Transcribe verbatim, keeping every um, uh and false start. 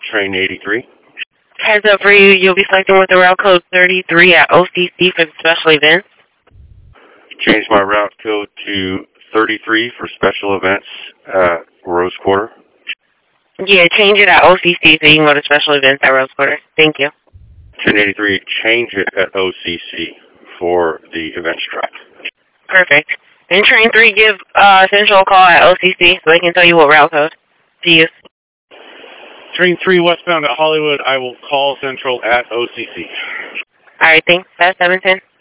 Train eighty-three. Heads up for you, you'll be selecting with the route code thirty-three at O C C for the special events. Change my route code to thirty-three for special events at Rose Quarter. Yeah, change it at O C C so you can go to special events at Rose Quarter. Thank you. Train eighty-three, change it at O C C for the events track. Perfect. And Train three, give uh, Central a call at O C C so they can tell you what route code to use. Train three westbound at Hollywood, I will call Central at O C C. All right, thanks. That's seven ten.